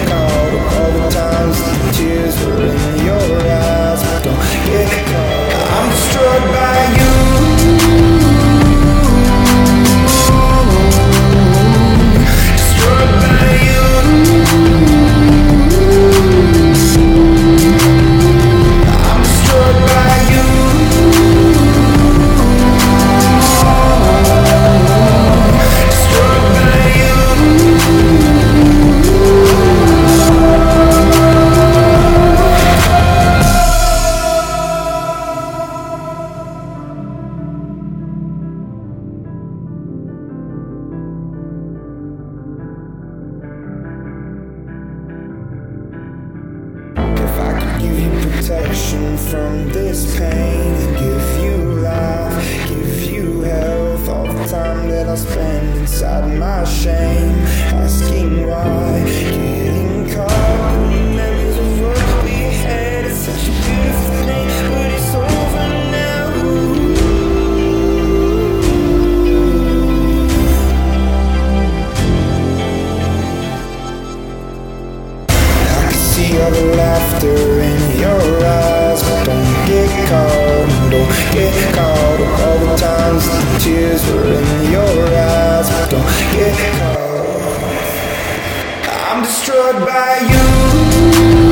caught up all the times the tears were in your eyes. Don't get caught. I'm destroyed by you. Destroyed by you. I'm destroyed by you. Destroyed by you. If I could give you protection from this pain and give you life, give you health, all the time that I spend inside my shame, asking why, getting caught in memories of what we had. It's such a beautiful thing, but it's over now. I can see all the laughter in your eyes, but don't get caught, don't get caught up all the times the tears were in your eyes, but don't get caught. I'm destroyed by you.